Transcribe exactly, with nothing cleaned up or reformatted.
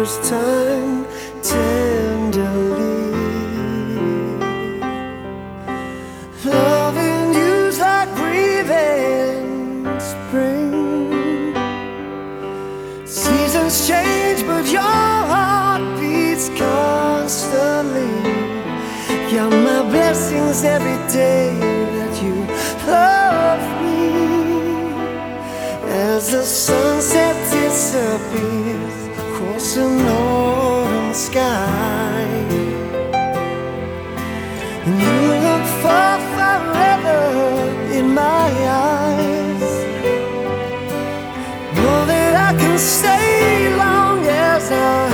first time tenderly. Loving you's like breathing spring. Seasons change, but your heart beats constantly. Count my blessings every day that you love me. As the sun